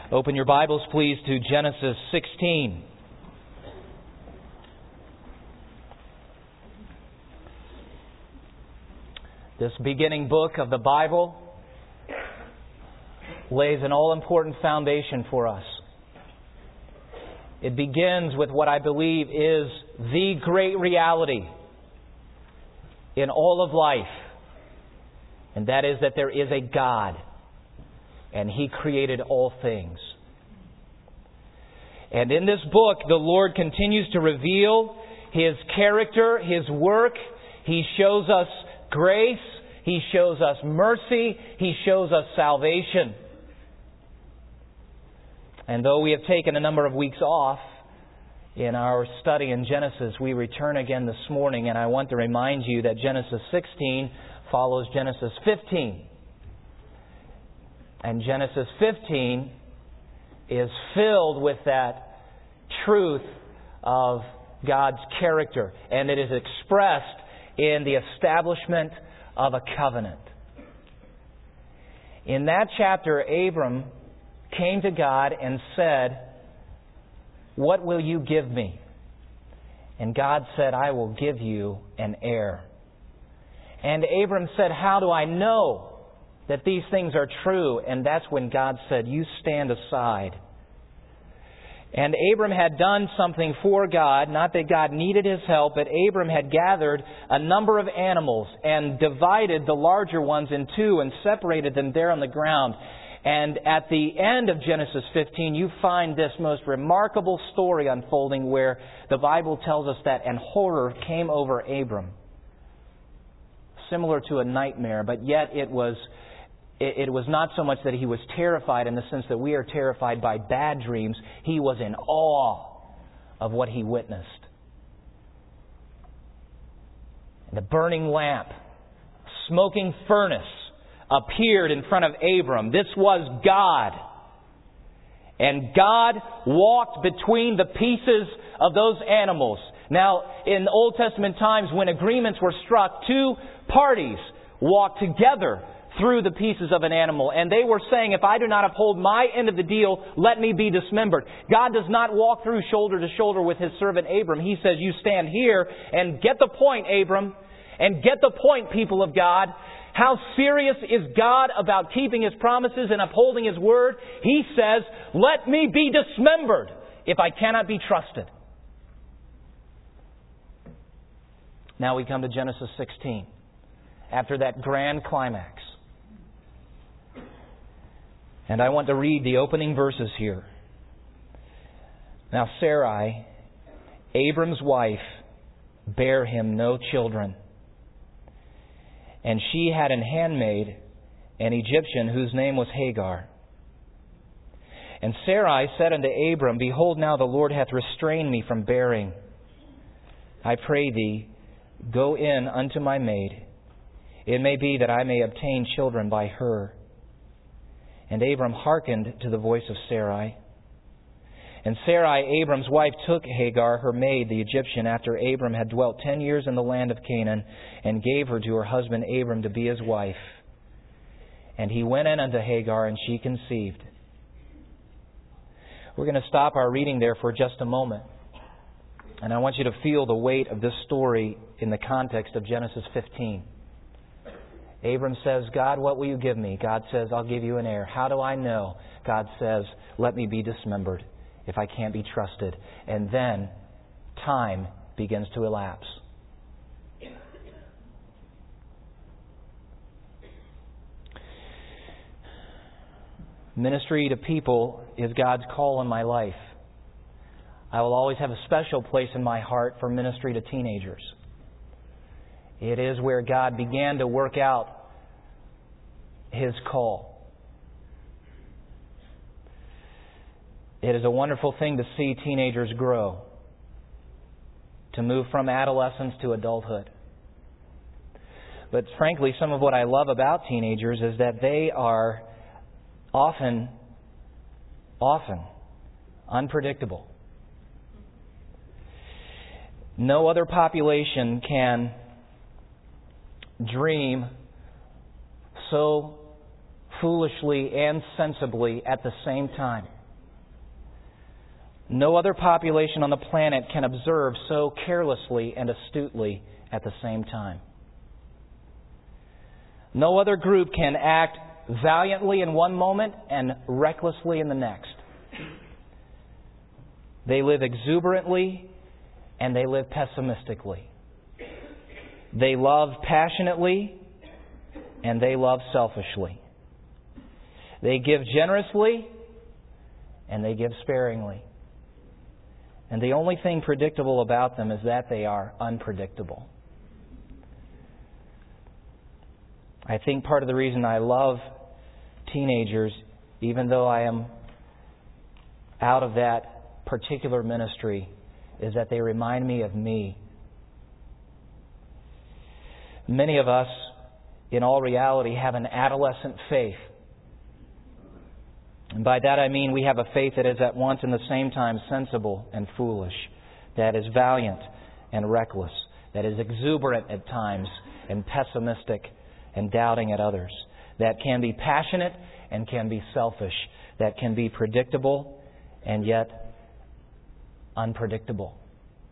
Open your Bibles, please, to Genesis 16. This beginning book of the Bible lays an all-important foundation for us. It begins with what I believe is the great reality in all of life, and that is that there is a God, and He created all things. And in this book, the Lord continues to reveal His character, His work. He shows us grace. He shows us mercy. He shows us salvation. And though we have taken a number of weeks off in our study in Genesis, we return again this morning, and I want to remind you that Genesis 16 follows Genesis 15. And Genesis 15 is filled with that truth of God's character, and it is expressed in the establishment of a covenant. In that chapter, Abram came to God and said, "What will you give me?" And God said, "I will give you an heir." And Abram said, "How do I know that these things are true?" And that's when God said, "You stand aside." And Abram had done something for God, not that God needed his help, but Abram had gathered a number of animals and divided the larger ones in two and separated them there on the ground. And at the end of Genesis 15, you find this most remarkable story unfolding where the Bible tells us that and horror came over Abram. Similar to a nightmare, but yet it was not so much that he was terrified in the sense that we are terrified by bad dreams. He was in awe of what he witnessed. The burning lamp, smoking furnace, appeared in front of Abram. This was God. And God walked between the pieces of those animals. Now, in Old Testament times, when agreements were struck, two parties walked together through the pieces of an animal. And they were saying, if I do not uphold my end of the deal, let me be dismembered. God does not walk through shoulder to shoulder with His servant Abram. He says, you stand here and get the point, Abram. And get the point, people of God. How serious is God about keeping His promises and upholding His word? He says, let me be dismembered if I cannot be trusted. Now we come to Genesis 16. After that grand climax. And I want to read the opening verses here. Now Sarai, Abram's wife, bare him no children. And she had an handmaid, an Egyptian, whose name was Hagar. And Sarai said unto Abram, Behold, now the Lord hath restrained me from bearing. I pray thee, go in unto my maid. It may be that I may obtain children by her. And Abram hearkened to the voice of Sarai. And Sarai, Abram's wife, took Hagar, her maid, the Egyptian, after Abram had dwelt 10 years in the land of Canaan, and gave her to her husband Abram to be his wife. And he went in unto Hagar, and she conceived. We're going to stop our reading there for just a moment. And I want you to feel the weight of this story in the context of Genesis 15. Abram says, God, what will you give me? God says, I'll give you an heir. How do I know? God says, let me be dismembered if I can't be trusted. And then time begins to elapse. Ministry to people is God's call in my life. I will always have a special place in my heart for ministry to teenagers. It is where God began to work out His call. It is a wonderful thing to see teenagers grow, to move from adolescence to adulthood. But frankly, some of what I love about teenagers is that they are often unpredictable. No other population can dream so foolishly and sensibly at the same time. No other population on the planet can observe so carelessly and astutely at the same time. No other group can act valiantly in one moment and recklessly in the next. They live exuberantly and they live pessimistically. They love passionately and they love selfishly. They give generously and they give sparingly. And the only thing predictable about them is that they are unpredictable. I think part of the reason I love teenagers, even though I am out of that particular ministry, is that they remind me of me. Many of us, in all reality, have an adolescent faith. And by that I mean we have a faith that is at once and the same time sensible and foolish, that is valiant and reckless, that is exuberant at times and pessimistic and doubting at others, that can be passionate and can be selfish, that can be predictable and yet unpredictable.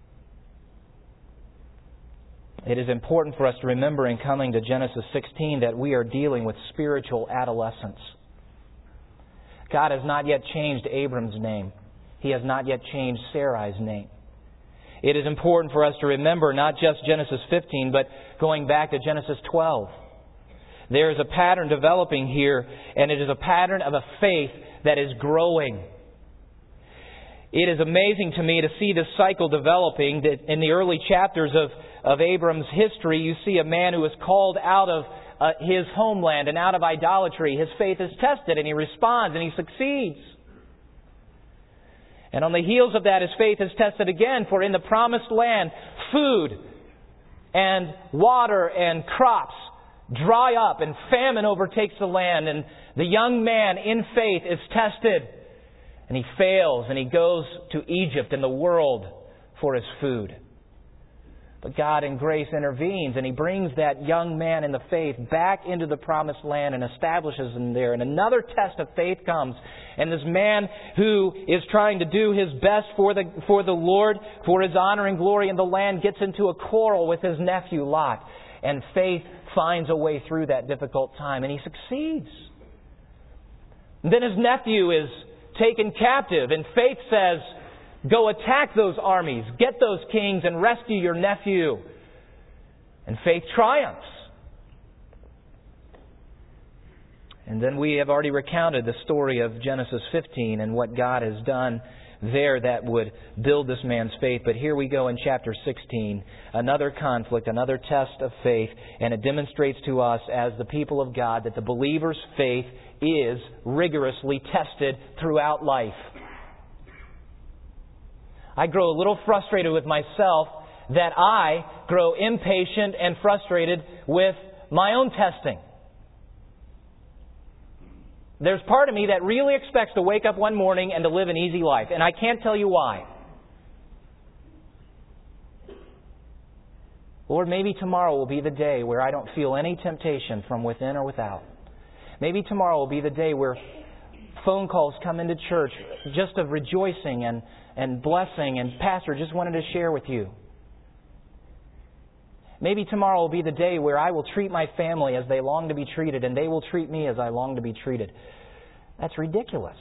It is important for us to remember in coming to Genesis 16 that we are dealing with spiritual adolescence. God has not yet changed Abram's name. He has not yet changed Sarai's name. It is important for us to remember not just Genesis 15, but going back to Genesis 12. There is a pattern developing here, and it is a pattern of a faith that is growing. It is amazing to me to see this cycle developing. That in the early chapters of Abram's history, you see a man who is called out of his homeland and out of idolatry. His faith is tested and he responds and he succeeds. And on the heels of that, his faith is tested again, for in the promised land, food and water and crops dry up and famine overtakes the land, and the young man in faith is tested and he fails and he goes to Egypt and the world for his food. But God in grace intervenes and He brings that young man in the faith back into the promised land and establishes him there. And another test of faith comes. And this man who is trying to do his best for the Lord, for His honor and glory in the land, gets into a quarrel with his nephew Lot. And faith finds a way through that difficult time and he succeeds. And then his nephew is taken captive and faith says, go attack those armies, get those kings, and rescue your nephew. And faith triumphs. And then we have already recounted the story of Genesis 15 and what God has done there that would build this man's faith. But here we go in chapter 16, another conflict, another test of faith, and it demonstrates to us as the people of God that the believer's faith is rigorously tested throughout life. I grow a little frustrated with myself that I grow impatient and frustrated with my own testing. There's part of me that really expects to wake up one morning and to live an easy life, and I can't tell you why. Lord, maybe tomorrow will be the day where I don't feel any temptation from within or without. Maybe tomorrow will be the day where phone calls come into church just of rejoicing and blessing, and Pastor, just wanted to share with you. Maybe tomorrow will be the day where I will treat my family as they long to be treated, and they will treat me as I long to be treated. That's ridiculous.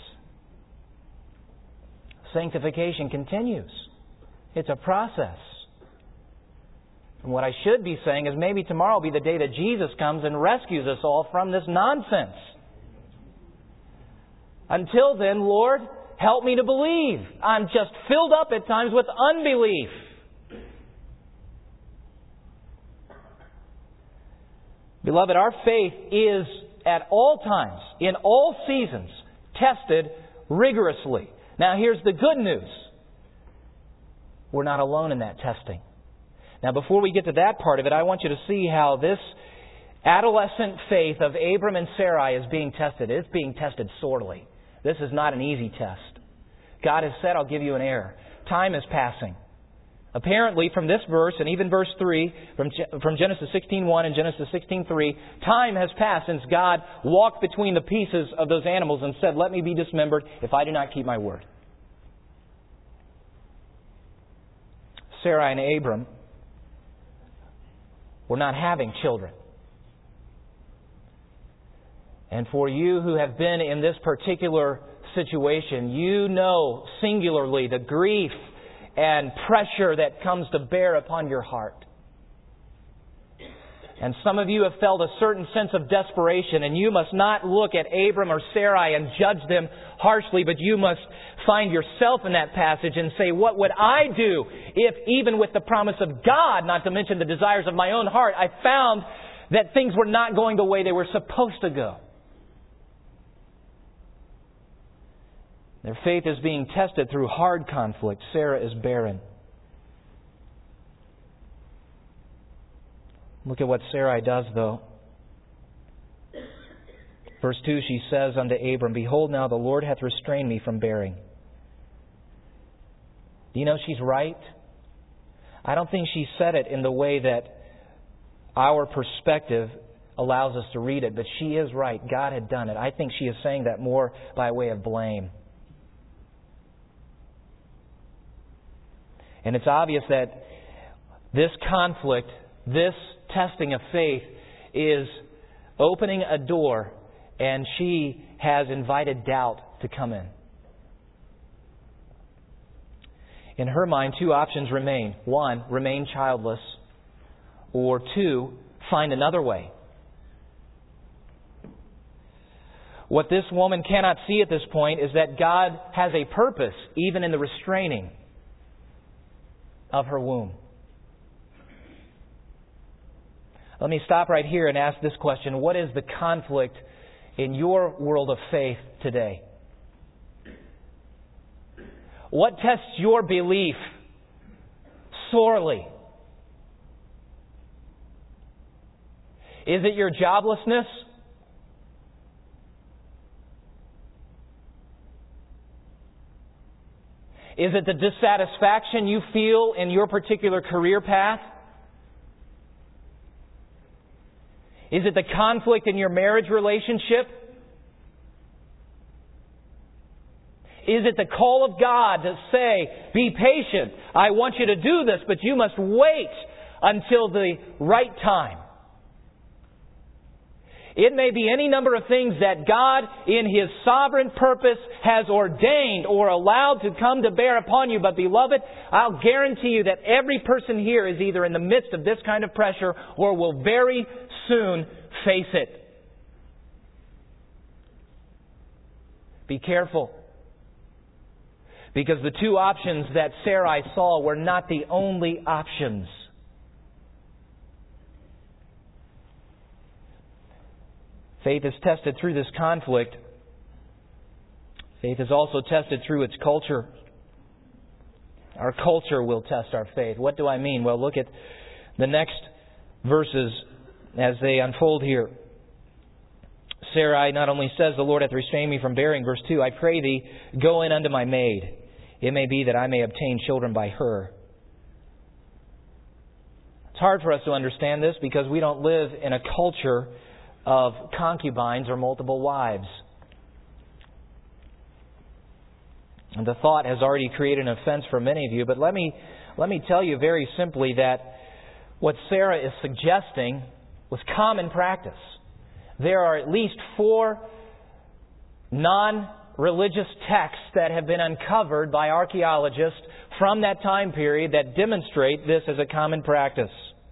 Sanctification continues. It's a process. And what I should be saying is maybe tomorrow will be the day that Jesus comes and rescues us all from this nonsense. Until then, Lord, help me to believe. I'm just filled up at times with unbelief. Beloved, our faith is at all times, in all seasons, tested rigorously. Now here's the good news. We're not alone in that testing. Now before we get to that part of it, I want you to see how this adolescent faith of Abram and Sarai is being tested. It's being tested sorely. This is not an easy test. God has said, I'll give you an heir. Time is passing. Apparently, from this verse, and even verse 3, from Genesis 16:1 and Genesis 16:3, time has passed since God walked between the pieces of those animals and said, "Let me be dismembered if I do not keep my word." Sarai and Abram were not having children. And for you who have been in this particular situation, you know singularly the grief and pressure that comes to bear upon your heart. And some of you have felt a certain sense of desperation, and you must not look at Abram or Sarai and judge them harshly, but you must find yourself in that passage and say, what would I do if, even with the promise of God, not to mention the desires of my own heart, I found that things were not going the way they were supposed to go? Their faith is being tested through hard conflict. Sarah is barren. Look at what Sarai does, though. Verse 2, she says unto Abram, "Behold, now the Lord hath restrained me from bearing." Do you know she's right? I don't think she said it in the way that our perspective allows us to read it, but she is right. God had done it. I think she is saying that more by way of blame. And it's obvious that this conflict, this testing of faith, is opening a door, and she has invited doubt to come in. In her mind, two options remain. One, remain childless. Or two, find another way. What this woman cannot see at this point is that God has a purpose, even in the restraining of her womb. Let me stop right here and ask this question. What is the conflict in your world of faith today? What tests your belief sorely? Is it your joblessness? Is it the dissatisfaction you feel in your particular career path? Is it the conflict in your marriage relationship? Is it the call of God to say, "Be patient. I want you to do this, but you must wait until the right time"? It may be any number of things that God, in His sovereign purpose, has ordained or allowed to come to bear upon you. But beloved, I'll guarantee you that every person here is either in the midst of this kind of pressure or will very soon face it. Be careful. Because the two options that Sarai saw were not the only options. Faith is tested through this conflict. Faith is also tested through its culture. Our culture will test our faith. What do I mean? Well, look at the next verses as they unfold here. Sarai not only says, "The Lord hath restrained me from bearing," verse 2, "I pray thee, go in unto my maid. It may be that I may obtain children by her." It's hard for us to understand this because we don't live in a culture of concubines or multiple wives. And the thought has already created an offense for many of you. But let me tell you very simply that what Sarah is suggesting was common practice. There are at least 4 non-religious texts that have been uncovered by archaeologists from that time period that demonstrate this as a common practice.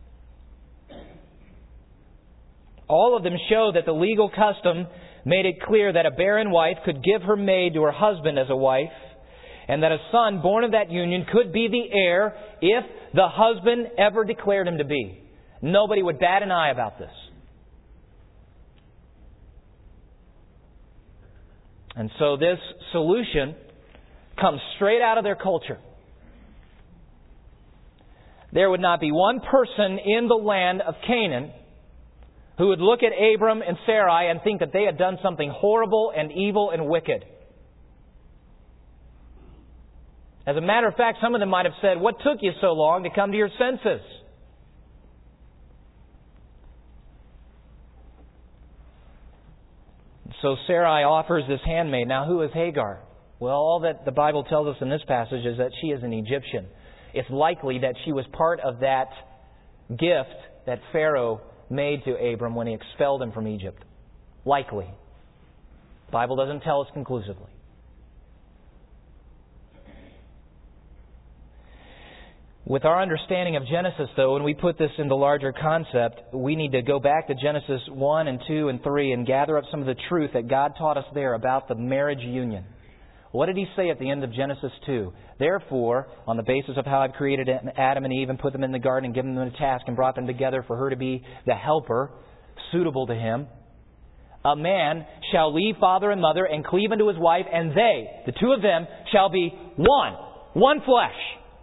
All of them show that the legal custom made it clear that a barren wife could give her maid to her husband as a wife, and that a son born of that union could be the heir if the husband ever declared him to be. Nobody would bat an eye about this. And so this solution comes straight out of their culture. There would not be one person in the land of Canaan who would look at Abram and Sarai and think that they had done something horrible and evil and wicked. As a matter of fact, some of them might have said, "What took you so long to come to your senses?" So Sarai offers this handmaid. Now, who is Hagar? Well, all that the Bible tells us in this passage is that she is an Egyptian. It's likely that she was part of that gift that Pharaoh made to Abram when he expelled him from Egypt. Likely. The Bible doesn't tell us conclusively. With our understanding of Genesis, though, when we put this in the larger concept, we need to go back to Genesis 1 and 2 and 3 and gather up some of the truth that God taught us there about the marriage union. What did He say at the end of Genesis 2? Therefore, on the basis of how I've created Adam and Eve and put them in the garden and given them a task and brought them together for her to be the helper, suitable to him, a man shall leave father and mother and cleave unto his wife, and they, the two of them, shall be one flesh.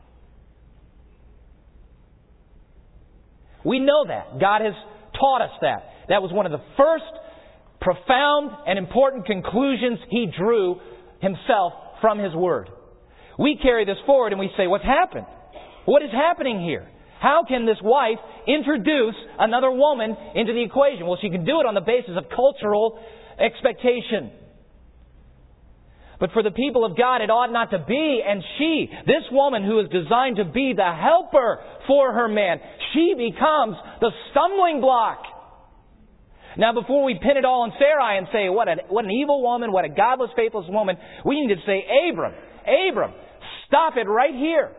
We know that. God has taught us that. That was one of the first profound and important conclusions He drew Himself from His Word. We carry this forward and we say, what's happened? What is happening here? How can this wife introduce another woman into the equation? Well, she can do it on the basis of cultural expectation. But for the people of God, it ought not to be. And she, this woman who is designed to be the helper for her man, she becomes the stumbling block. Now, before we pin it all on Sarai and say, what an evil woman, what a godless, faithless woman, we need to say, Abram, stop it right here.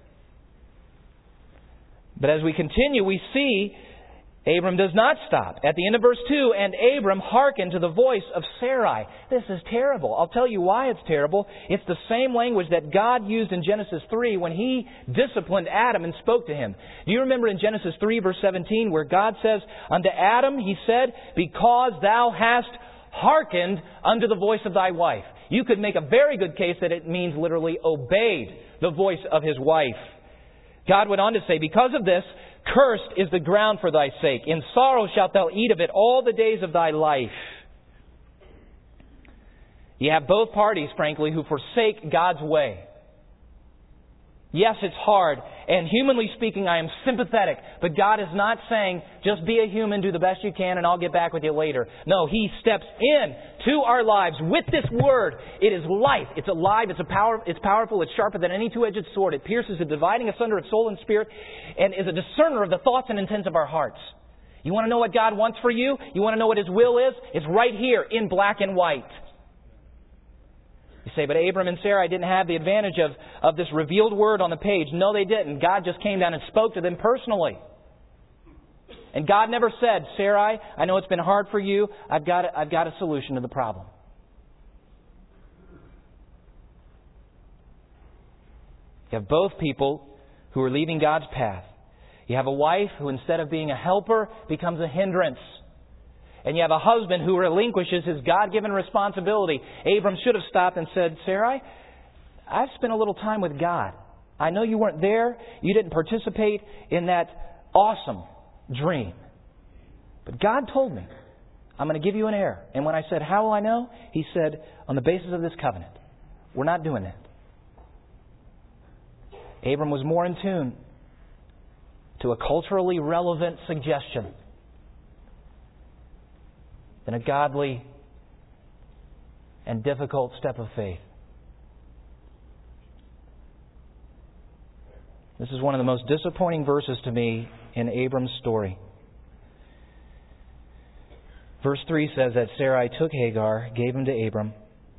But as we continue, we see Abram does not stop. At the end of verse 2, and Abram hearkened to the voice of Sarai. This is terrible. I'll tell you why it's terrible. It's the same language that God used in Genesis 3 when He disciplined Adam and spoke to him. Do you remember in Genesis 3 verse 17 where God says, unto Adam He said, because thou hast hearkened unto the voice of thy wife. You could make a very good case that it means literally obeyed the voice of his wife. God went on to say, because of this, cursed is the ground for thy sake. In sorrow shalt thou eat of it all the days of thy life. You have both parties, frankly, who forsake God's way. Yes, it's hard. And humanly speaking, I am sympathetic. But God is not saying, just be a human, do the best you can, and I'll get back with you later. No, He steps in to our lives with this Word. It is life. It's alive. It's powerful. It's sharper than any two-edged sword. It pierces the dividing asunder of soul and spirit and is a discerner of the thoughts and intents of our hearts. You want to know what God wants for you? You want to know what His will is? It's right here in black and white. You say, but Abram and Sarai didn't have the advantage of this revealed word on the page. No, they didn't. God just came down and spoke to them personally. And God never said, Sarai, I know it's been hard for you. I've got a solution to the problem. You have both people who are leaving God's path. You have a wife who, instead of being a helper, becomes a hindrance. And you have a husband who relinquishes his God-given responsibility. Abram should have stopped and said, Sarai, I've spent a little time with God. I know you weren't there. You didn't participate in that awesome dream. But God told me, I'm going to give you an heir. And when I said, how will I know? He said, on the basis of this covenant. We're not doing that. Abram was more in tune to a culturally relevant suggestion than a godly and difficult step of faith. This is one of the most disappointing verses to me in Abram's story. Verse 3 says that Sarai took Hagar, gave him to Abram.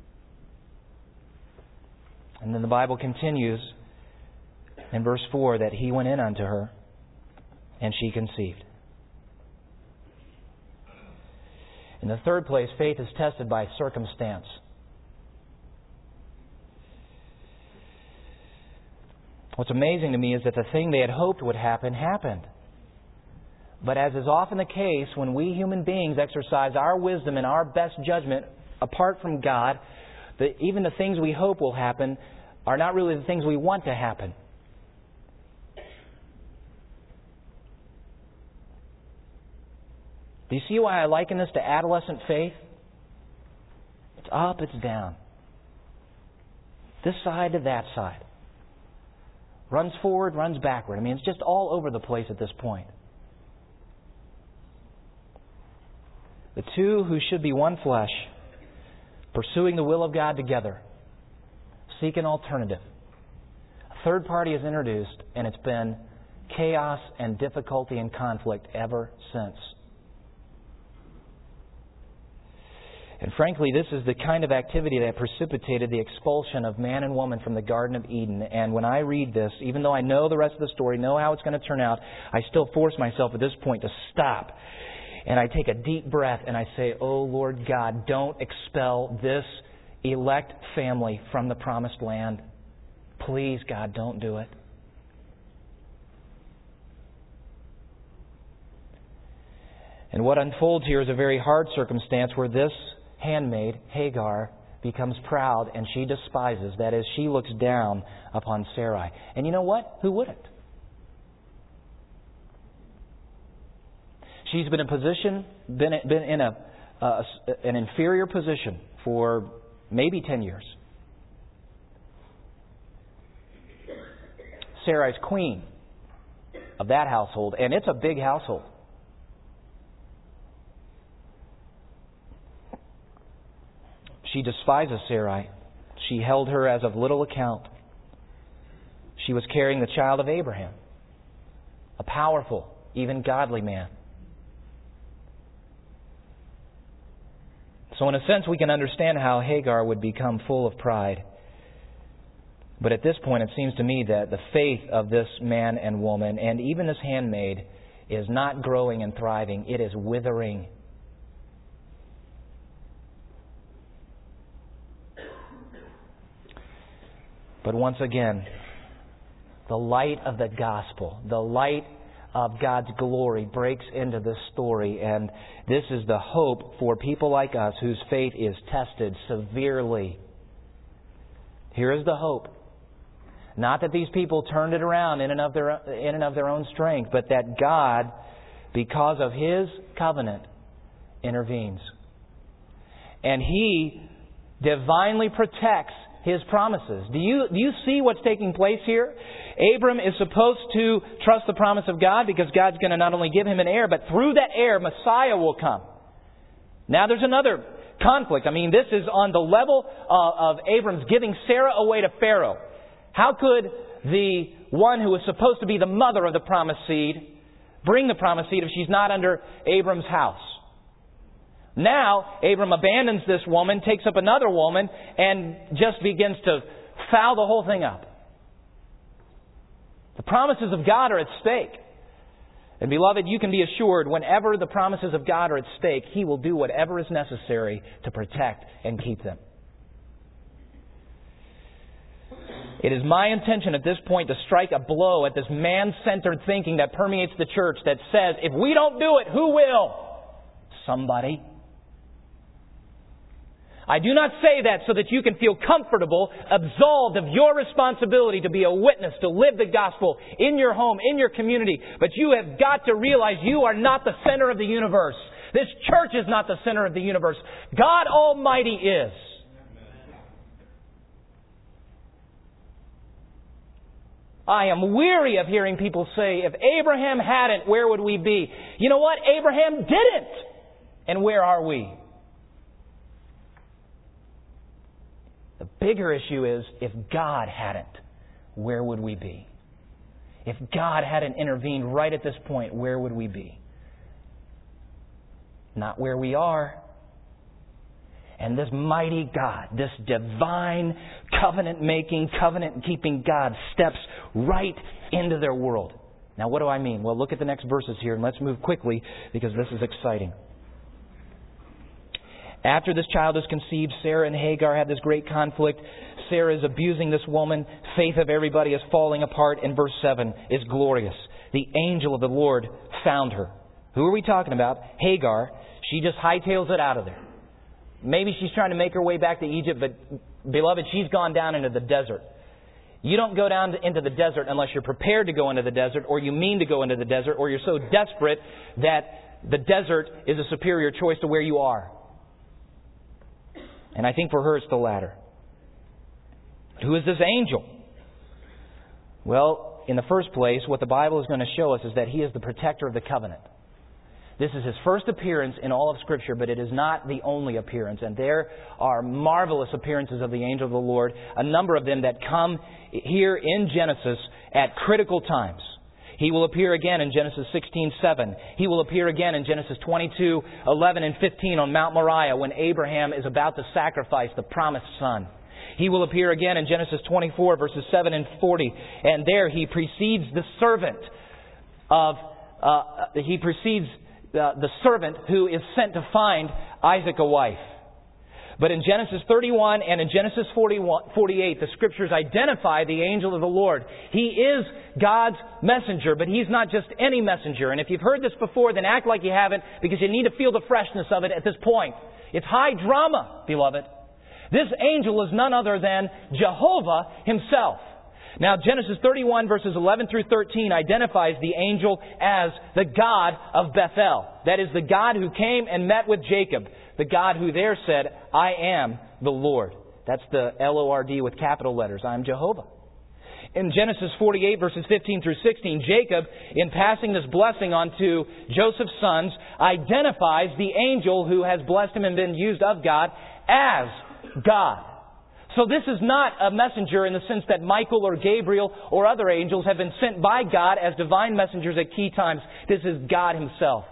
And then the Bible continues in verse 4 that he went in unto her and she conceived. In the third place, faith is tested by circumstance. What's amazing to me is that the thing they had hoped would happen, happened. But as is often the case, when we human beings exercise our wisdom and our best judgment apart from God, even the things we hope will happen are not really the things we want to happen. Do you see why I liken this to adolescent faith? It's up, it's down. This side to that side. runs forward, runs backward. I mean, it's just all over the place at this point. The two who should be one flesh, pursuing the will of God together, seek an alternative. A third party is introduced, and it's been chaos and difficulty and conflict ever since. And frankly, this is the kind of activity that precipitated the expulsion of man and woman from the Garden of Eden. And when I read this, even though I know the rest of the story, know how it's going to turn out, I still force myself at this point to stop. And I take a deep breath and I say, "Oh Lord God, don't expel this elect family from the promised land. Please, God, don't do it." And what unfolds here is a very hard circumstance where this handmaid, Hagar, becomes proud and she despises. That is, she looks down upon Sarai. And you know what? Who wouldn't? She's been in an inferior position for maybe 10 years. Sarai's queen of that household, and it's a big household. She despises Sarai. She held her as of little account. She was carrying the child of Abraham, a powerful, even godly man. So in a sense, we can understand how Hagar would become full of pride. But at this point, it seems to me that the faith of this man and woman, and even this handmaid, is not growing and thriving. It is withering. But once again, the light of the gospel, the light of God's glory breaks into this story. And this is the hope for people like us whose faith is tested severely. Here is the hope. Not that these people turned it around in and of their own strength, but that God, because of His covenant, intervenes. And He divinely protects His promises. Do you see what's taking place here? Abram is supposed to trust the promise of God because God's going to not only give him an heir, but through that heir, Messiah will come. Now there's another conflict. I mean, this is on the level of Abram's giving Sarah away to Pharaoh. How could the one who was supposed to be the mother of the promised seed bring the promised seed if she's not under Abram's house? Now, Abram abandons this woman, takes up another woman, and just begins to foul the whole thing up. The promises of God are at stake. And beloved, you can be assured whenever the promises of God are at stake, He will do whatever is necessary to protect and keep them. It is my intention at this point to strike a blow at this man-centered thinking that permeates the church that says, if we don't do it, who will? Somebody. I do not say that so that you can feel comfortable, absolved of your responsibility to be a witness, to live the gospel in your home, in your community. But you have got to realize you are not the center of the universe. This church is not the center of the universe. God Almighty is. I am weary of hearing people say, if Abraham hadn't, where would we be? You know what? Abraham didn't. And where are we? The bigger issue is, if God hadn't, where would we be? If God hadn't intervened right at this point, where would we be? Not where we are. And this mighty God, this divine, covenant-making, covenant-keeping God steps right into their world. Now, what do I mean? Well, look at the next verses here, and let's move quickly because this is exciting. After this child is conceived, Sarah and Hagar have this great conflict. Sarah is abusing this woman. Faith of everybody is falling apart. And verse 7 is glorious. The angel of the Lord found her. Who are we talking about? Hagar. She just hightails it out of there. Maybe she's trying to make her way back to Egypt, but beloved, she's gone down into the desert. You don't go down into the desert unless you're prepared to go into the desert, or you mean to go into the desert, or you're so desperate that the desert is a superior choice to where you are. And I think for her it's the latter. Who is this angel? Well, in the first place, what the Bible is going to show us is that He is the protector of the covenant. This is His first appearance in all of Scripture, but it is not the only appearance. And there are marvelous appearances of the angel of the Lord, a number of them that come here in Genesis at critical times. He will appear again in Genesis 16:7. He will appear again in Genesis 22:11 and 15 on Mount Moriah when Abraham is about to sacrifice the promised son. He will appear again in Genesis 24 verses 7 and 40. And there He precedes the servant the servant who is sent to find Isaac a wife. But in Genesis 31 and in Genesis 48, the Scriptures identify the angel of the Lord. He is God's messenger, but He's not just any messenger. And if you've heard this before, then act like you haven't, because you need to feel the freshness of it at this point. It's high drama, beloved. This angel is none other than Jehovah Himself. Now, Genesis 31 verses 11 through 13 identifies the angel as the God of Bethel. That is the God who came and met with Jacob. The God who there said, I am the Lord. That's the L-O-R-D with capital letters. I am Jehovah. In Genesis 48 verses 15 through 16, Jacob, in passing this blessing on to Joseph's sons, identifies the angel who has blessed him and been used of God as God. So this is not a messenger in the sense that Michael or Gabriel or other angels have been sent by God as divine messengers at key times. This is God Himself.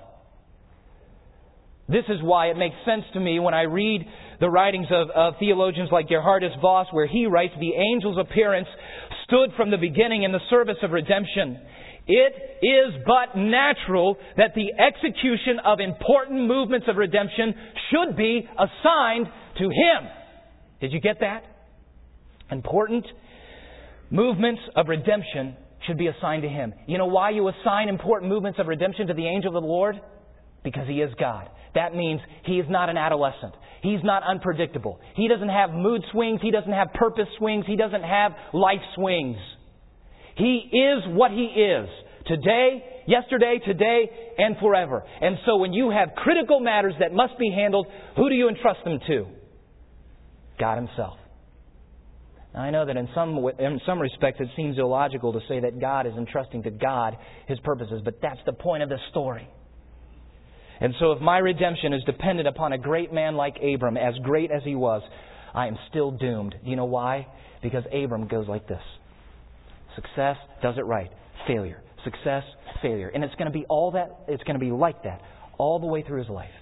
This is why it makes sense to me when I read the writings of theologians like Geerhardus Vos, where he writes, the angel's appearance stood from the beginning in the service of redemption. It is but natural that the execution of important movements of redemption should be assigned to Him. Did you get that? Important movements of redemption should be assigned to Him. You know why you assign important movements of redemption to the angel of the Lord? Because He is God. That means He is not an adolescent. He's not unpredictable. He doesn't have mood swings. He doesn't have purpose swings. He doesn't have life swings. He is what He is. Today, yesterday, today, and forever. And so when you have critical matters that must be handled, who do you entrust them to? God Himself. Now, I know that in some respects it seems illogical to say that God is entrusting to God His purposes, but that's the point of this story. And so if my redemption is dependent upon a great man like Abram, as great as he was, I am still doomed. Do you know why? Because Abram goes like this. Success, does it right. Failure. Success, failure. And it's going to be all that. It's going to be like that all the way through his life.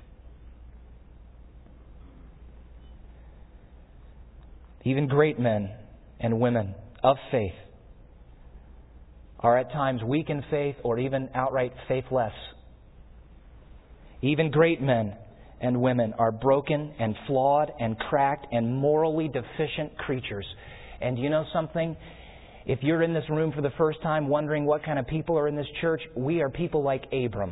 Even great men and women of faith are at times weak in faith or even outright faithless. Even great men and women are broken and flawed and cracked and morally deficient creatures. And you know something? If you're in this room for the first time wondering what kind of people are in this church, we are people like Abram.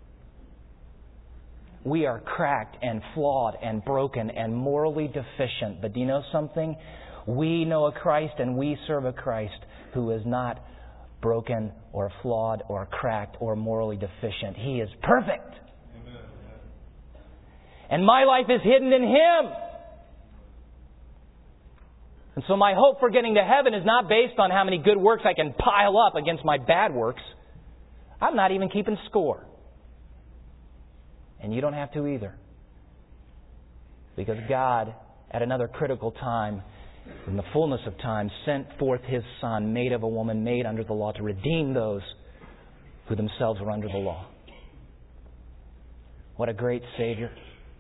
We are cracked and flawed and broken and morally deficient. But do you know something? We know a Christ and we serve a Christ who is not broken or flawed or cracked or morally deficient. He is perfect. Amen. And my life is hidden in Him. And so my hope for getting to heaven is not based on how many good works I can pile up against my bad works. I'm not even keeping score. And you don't have to either. Because God, at another critical time, in the fullness of time, sent forth His Son, made of a woman, made under the law, to redeem those who themselves were under the law. What a great Savior.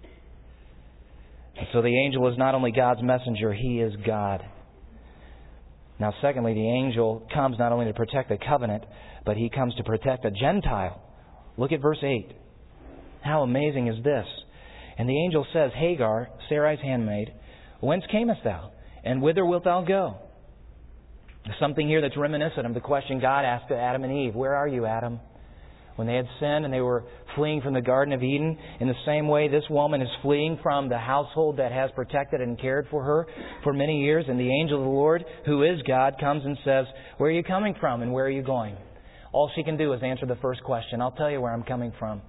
And so the angel is not only God's messenger, He is God. Now, secondly, the angel comes not only to protect the covenant, but he comes to protect a Gentile. Look at verse 8. How amazing is this? And the angel says, Hagar, Sarai's handmaid, whence camest thou? And whither wilt thou go? There's something here that's reminiscent of the question God asked to Adam and Eve. Where are you, Adam? When they had sinned and they were fleeing from the Garden of Eden, in the same way this woman is fleeing from the household that has protected and cared for her for many years. And the angel of the Lord, who is God, comes and says, where are you coming from and where are you going? All she can do is answer the first question. I'll tell you where I'm coming from.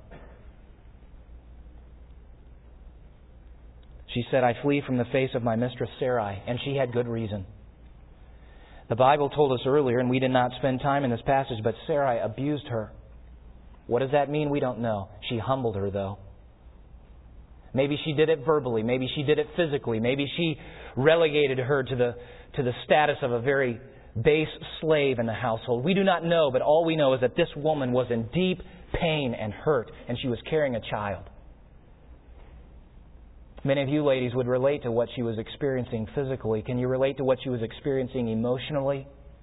She said, I flee from the face of my mistress Sarai. And she had good reason. The Bible told us earlier, and we did not spend time in this passage, but Sarai abused her. What does that mean? We don't know. She humbled her, though. Maybe she did it verbally. Maybe she did it physically. Maybe she relegated her to the status of a very base slave in the household. We do not know, but all we know is that this woman was in deep pain and hurt, and she was carrying a child. Many of you ladies would relate to what she was experiencing physically. Can you relate to what she was experiencing emotionally?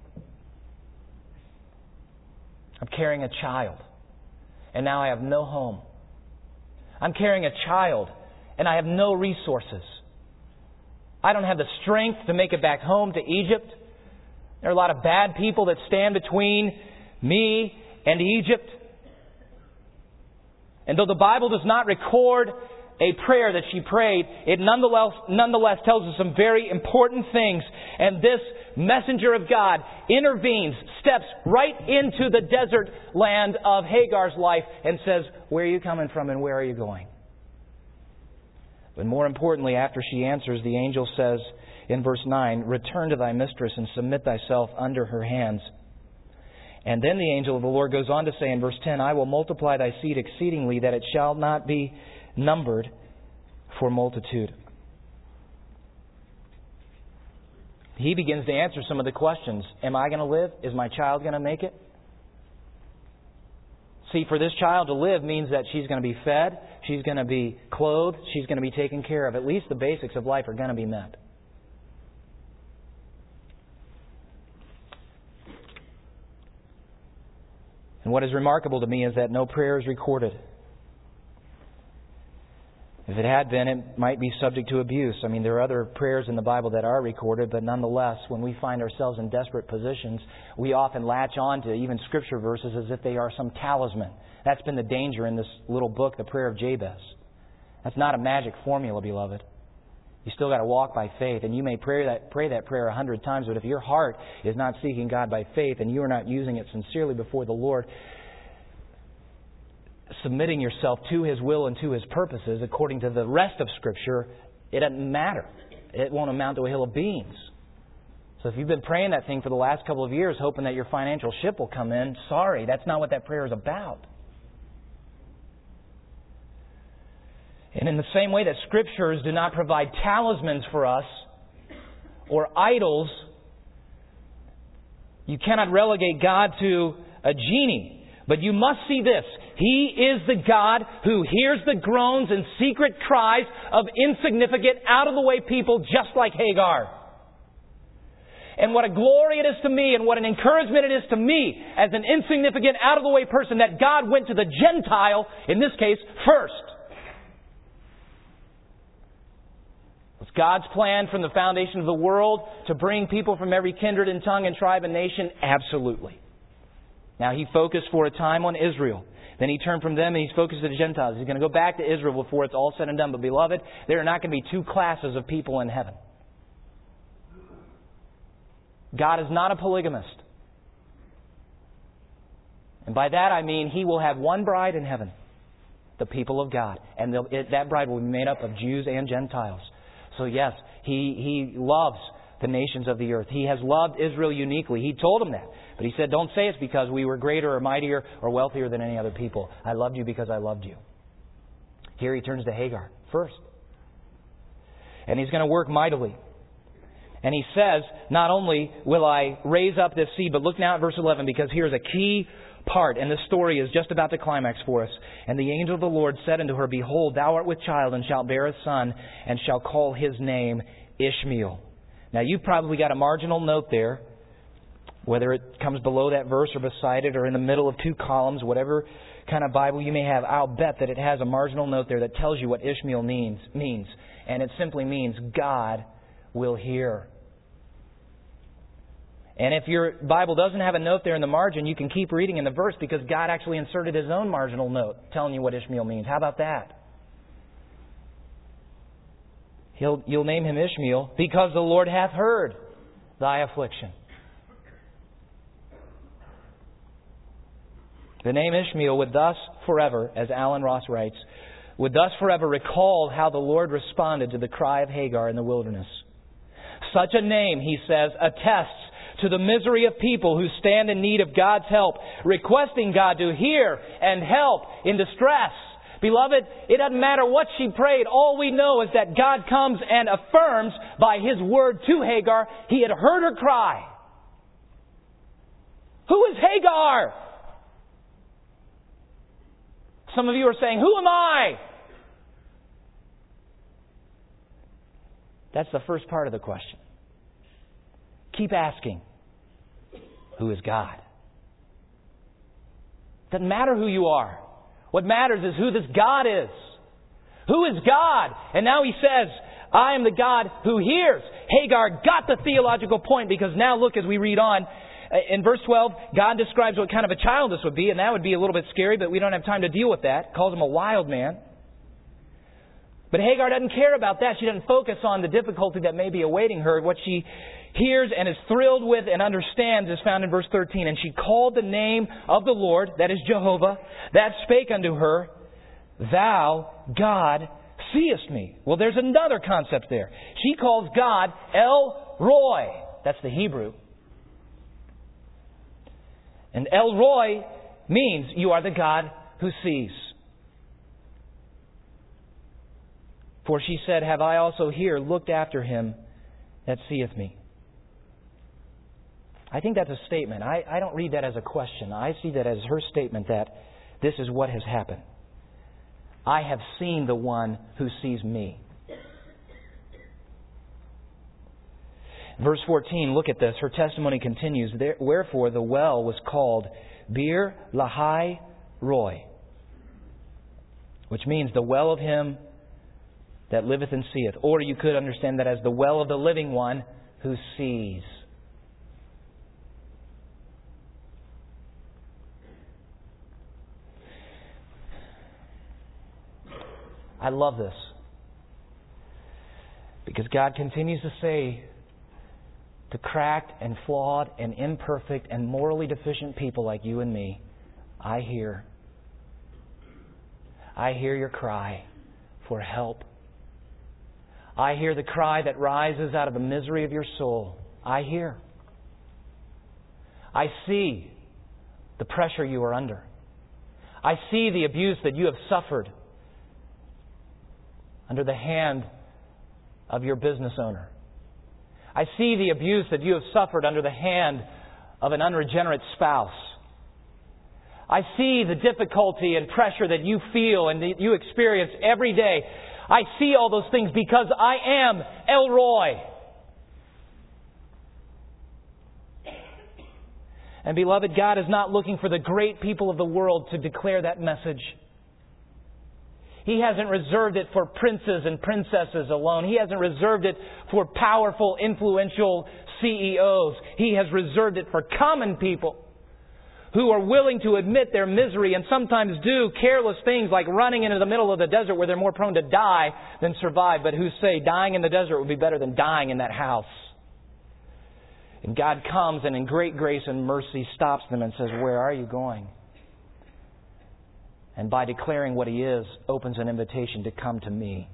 I'm carrying a child, and now I have no home. I'm carrying a child, and I have no resources. I don't have the strength to make it back home to Egypt. There are a lot of bad people that stand between me and Egypt. And though the Bible does not record a prayer that she prayed, it nonetheless tells us some very important things. And this messenger of God intervenes, steps right into the desert land of Hagar's life and says, "Where are you coming from and where are you going?" But more importantly, after she answers, the angel says in verse 9, "Return to thy mistress and submit thyself under her hands." And then the angel of the Lord goes on to say in verse 10, "I will multiply thy seed exceedingly, that it shall not be numbered for multitude." He begins to answer some of the questions. Am I going to live? Is my child going to make it? See, for this child to live means that she's going to be fed, she's going to be clothed, she's going to be taken care of. At least the basics of life are going to be met. And what is remarkable to me is that no prayer is recorded. If it had been, it might be subject to abuse. I mean, there are other prayers in the Bible that are recorded, but nonetheless, when we find ourselves in desperate positions, we often latch on to even Scripture verses as if they are some talisman. That's been the danger in this little book, the Prayer of Jabez. That's not a magic formula, beloved. You still got to walk by faith, and you may pray that prayer 100 times, but if your heart is not seeking God by faith and you are not using it sincerely before the Lord, submitting yourself to His will and to His purposes according to the rest of Scripture, it doesn't matter. It won't amount to a hill of beans. So if you've been praying that thing for the last couple of years, hoping that your financial ship will come in, sorry, that's not what that prayer is about. And in the same way that Scriptures do not provide talismans for us or idols, you cannot relegate God to a genie. But you must see this. He is the God who hears the groans and secret cries of insignificant, out-of-the-way people just like Hagar. And what a glory it is to me and what an encouragement it is to me as an insignificant, out-of-the-way person that God went to the Gentile, in this case, first. Was God's plan from the foundation of the world to bring people from every kindred and tongue and tribe and nation? Absolutely. Now, He focused for a time on Israel. Then He turned from them and He's focused on the Gentiles. He's going to go back to Israel before it's all said and done. But beloved, there are not going to be two classes of people in heaven. God is not a polygamist. And by that I mean He will have one bride in heaven, the people of God. And that bride will be made up of Jews and Gentiles. So yes, He loves the nations of the earth. He has loved Israel uniquely. He told them that. But He said, don't say it's because we were greater or mightier or wealthier than any other people. I loved you because I loved you. Here He turns to Hagar first. And He's going to work mightily. And He says, not only will I raise up this seed, but look now at verse 11, because here's a key part. And this story is just about to climax for us. And the angel of the Lord said unto her, Behold, thou art with child and shalt bear a son, and shall call his name Ishmael. Now you've probably got a marginal note there, whether it comes below that verse or beside it or in the middle of two columns, whatever kind of Bible you may have, I'll bet that it has a marginal note there that tells you what Ishmael means. And it simply means God will hear. And if your Bible doesn't have a note there in the margin, you can keep reading in the verse because God actually inserted His own marginal note telling you what Ishmael means. How about that? You'll name him Ishmael because the Lord hath heard thy affliction. The name Ishmael would thus forever, as Alan Ross writes, would thus forever recall how the Lord responded to the cry of Hagar in the wilderness. Such a name, he says, attests to the misery of people who stand in need of God's help, requesting God to hear and help in distress. Beloved, it doesn't matter what she prayed. All we know is that God comes and affirms by His word to Hagar, He had heard her cry. Who is Hagar? Some of you are saying, who am I? That's the first part of the question. Keep asking, who is God? Doesn't matter who you are. What matters is who this God is. Who is God? And now He says, I am the God who hears. Hagar got the theological point, because now look, as we read on, in verse 12, God describes what kind of a child this would be, and that would be a little bit scary, but we don't have time to deal with that. Calls him a wild man. But Hagar doesn't care about that. She doesn't focus on the difficulty that may be awaiting her. What she hears and is thrilled with and understands is found in verse 13. And she called the name of the Lord, that is Jehovah, that spake unto her, Thou, God, seest me. Well, there's another concept there. She calls God El Roi. That's the Hebrew. And El Roi means you are the God who sees. For she said, Have I also here looked after him that seeth me? I think that's a statement. I don't read that as a question. I see that as her statement that this is what has happened. I have seen the one who sees me. Verse 14, look at this. Her testimony continues. Wherefore the well was called Bir Lahai Roi, which means the well of him that liveth and seeth. Or you could understand that as the well of the living one who sees. I love this, because God continues to say to cracked and flawed and imperfect and morally deficient people like you and me, I hear your cry for help. I hear the cry that rises out of the misery of your soul. I hear. I see the pressure you are under. I see the abuse that you have suffered under the hand of your business owner. I see the abuse that you have suffered under the hand of an unregenerate spouse. I see the difficulty and pressure that you feel and that you experience every day. I see all those things because I am El Roi. And beloved, God is not looking for the great people of the world to declare that message. He hasn't reserved it for princes and princesses alone. He hasn't reserved it for powerful, influential CEOs. He has reserved it for common people who are willing to admit their misery and sometimes do careless things like running into the middle of the desert where they're more prone to die than survive, but who say dying in the desert would be better than dying in that house. And God comes and in great grace and mercy stops them and says, Where are you going? And by declaring what He is, opens an invitation to come to me.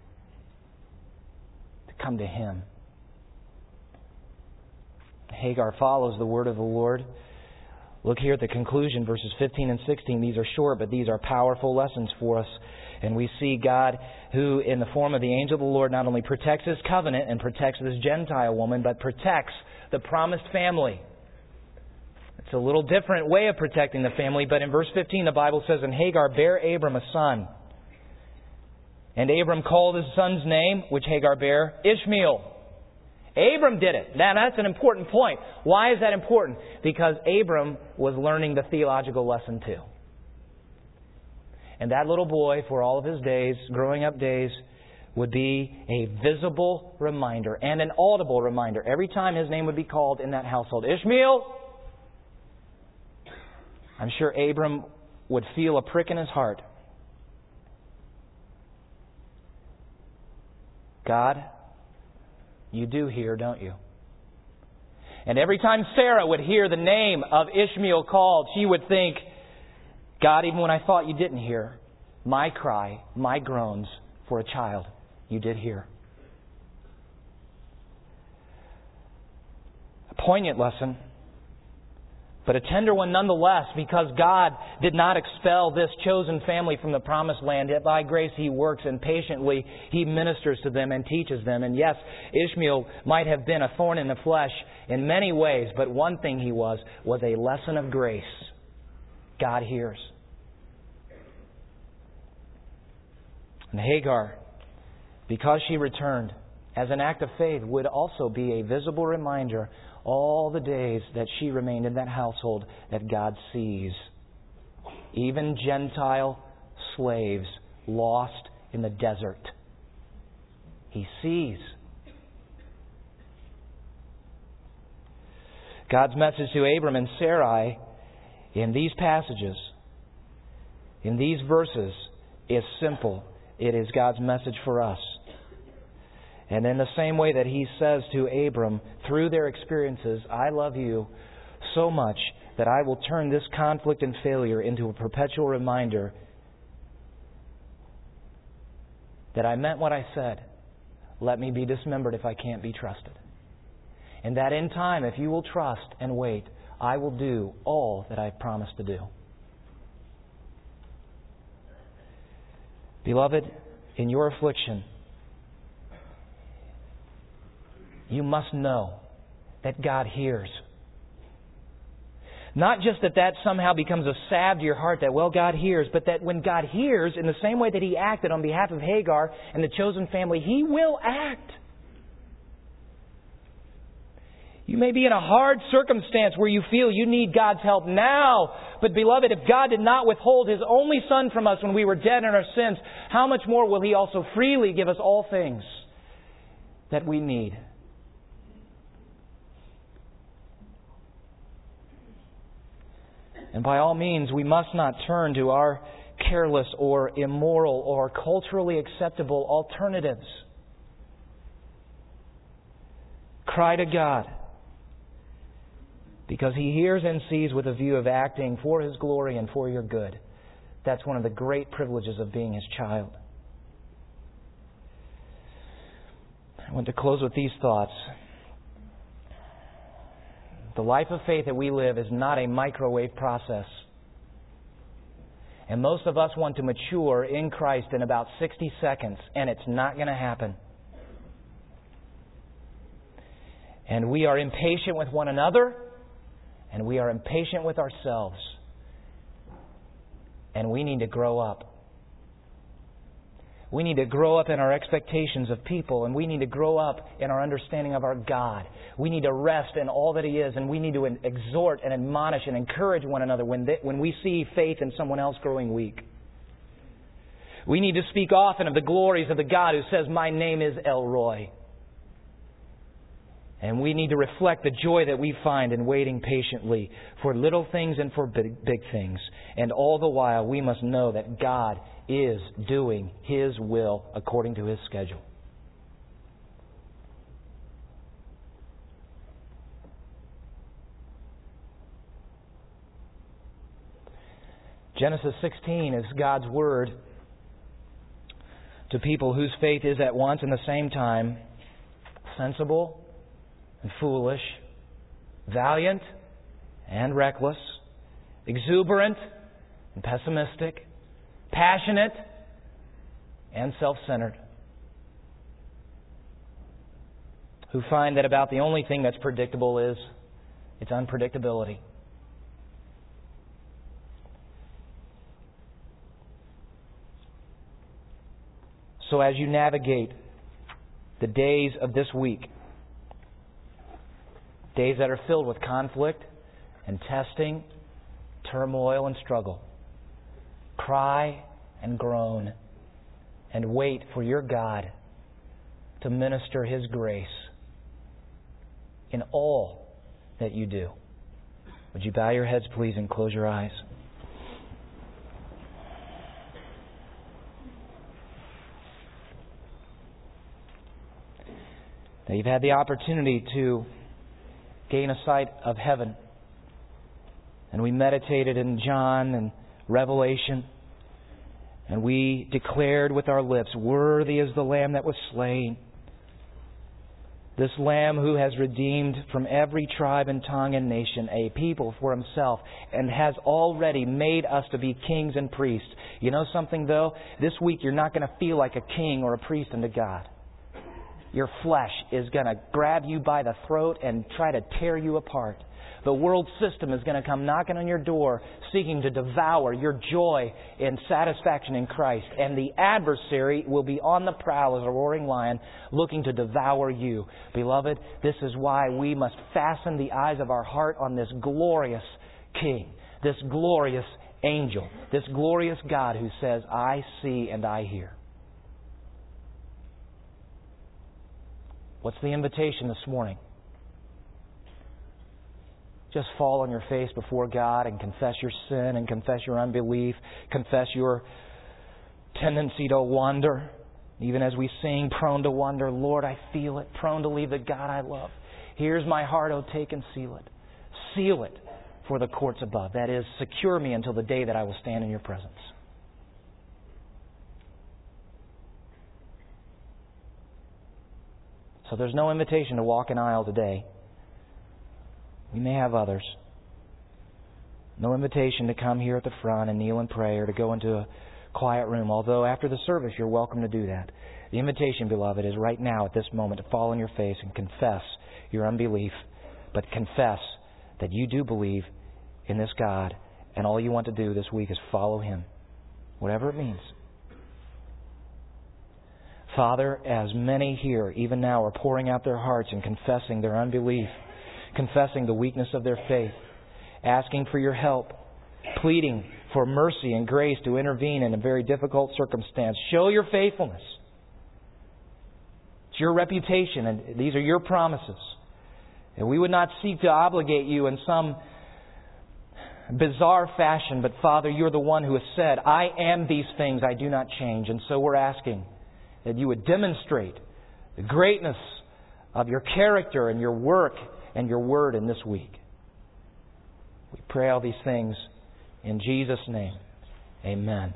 To come to Him. Hagar follows the word of the Lord. Look here at the conclusion, verses 15 and 16. These are short, but these are powerful lessons for us. And we see God who, in the form of the angel of the Lord, not only protects His covenant and protects this Gentile woman, but protects the promised family. It's a little different way of protecting the family, but in verse 15 the Bible says, And Hagar bare Abram a son. And Abram called his son's name, which Hagar bare, Ishmael. Abram did it. Now that's an important point. Why is that important? Because Abram was learning the theological lesson too. And that little boy, for all of his days, growing up days, would be a visible reminder and an audible reminder every time his name would be called in that household. Ishmael! I'm sure Abram would feel a prick in his heart. God, you do hear, don't you? And every time Sarah would hear the name of Ishmael called, she would think, God, even when I thought you didn't hear, my cry, my groans for a child, you did hear. poignant lesson, but a tender one nonetheless, because God did not expel this chosen family from the promised land. Yet by grace He works, and patiently He ministers to them and teaches them. And yes, Ishmael might have been a thorn in the flesh in many ways, but one thing he was a lesson of grace. God hears. And Hagar, because she returned, as an act of faith, would also be a visible reminder all the days that she remained in that household that God sees. Even Gentile slaves lost in the desert, He sees. God's message to Abram and Sarai in these passages, in these verses, is simple. It is God's message for us. And in the same way that He says to Abram through their experiences, I love you so much that I will turn this conflict and failure into a perpetual reminder that I meant what I said. Let me be dismembered if I can't be trusted. And that in time, if you will trust and wait, I will do all that I've promised to do. Beloved, in your affliction, you must know that God hears. Not just that somehow becomes a salve to your heart that, well, God hears, but that when God hears, in the same way that He acted on behalf of Hagar and the chosen family, He will act. You may be in a hard circumstance where you feel you need God's help now. But beloved, if God did not withhold His only Son from us when we were dead in our sins, how much more will He also freely give us all things that we need? And by all means, we must not turn to our careless or immoral or culturally acceptable alternatives. Cry to God, because He hears and sees with a view of acting for His glory and for your good. That's one of the great privileges of being His child. I want to close with these thoughts. The life of faith that we live is not a microwave process. And most of us want to mature in Christ in about 60 seconds, and it's not going to happen. And we are impatient with one another, and we are impatient with ourselves. And we need to grow up. We need to grow up in our expectations of people, and we need to grow up in our understanding of our God. We need to rest in all that He is, and we need to exhort and admonish and encourage one another when we see faith in someone else growing weak. We need to speak often of the glories of the God who says, my name is El Roi. And we need to reflect the joy that we find in waiting patiently for little things and for big things. And all the while, we must know that God is doing His will according to His schedule. Genesis 16 is God's Word to people whose faith is at once and the same time sensible and foolish, valiant and reckless, exuberant and pessimistic, passionate and self-centered, who find that about the only thing that's predictable is its unpredictability. So as you navigate the days of this week, days that are filled with conflict and testing, turmoil and struggle, cry and groan and wait for your God to minister His grace in all that you do. Would you bow your heads, please, and close your eyes? Now, you've had the opportunity to gain a sight of heaven. And we meditated in John and Revelation. And we declared with our lips, worthy is the Lamb that was slain. This Lamb who has redeemed from every tribe and tongue and nation a people for Himself and has already made us to be kings and priests. You know something though? This week you're not going to feel like a king or a priest unto God. Your flesh is going to grab you by the throat and try to tear you apart. The world system is going to come knocking on your door, seeking to devour your joy and satisfaction in Christ. And the adversary will be on the prowl as a roaring lion, looking to devour you. Beloved, this is why we must fasten the eyes of our heart on this glorious King, this glorious angel, this glorious God who says, I see and I hear. What's the invitation this morning? Just fall on your face before God and confess your sin and confess your unbelief. Confess your tendency to wander. Even as we sing, prone to wander, Lord, I feel it. Prone to leave the God I love. Here's my heart, oh, take and seal it. Seal it for the courts above. That is, secure me until the day that I will stand in your presence. So there's no invitation to walk an aisle today. We may have others. No invitation to come here at the front and kneel and pray or to go into a quiet room, although after the service you're welcome to do that. The invitation, beloved, is right now at this moment to fall on your face and confess your unbelief, but confess that you do believe in this God, and all you want to do this week is follow Him, whatever it means. Father, as many here, even now, are pouring out their hearts and confessing their unbelief, confessing the weakness of their faith, asking for your help, pleading for mercy and grace to intervene in a very difficult circumstance. Show your faithfulness. It's your reputation, and these are your promises. And we would not seek to obligate you in some bizarre fashion, but Father, you're the one who has said, I am these things, I do not change. And so we're asking that you would demonstrate the greatness of your character and your work and your word in this week. We pray all these things in Jesus' name. Amen.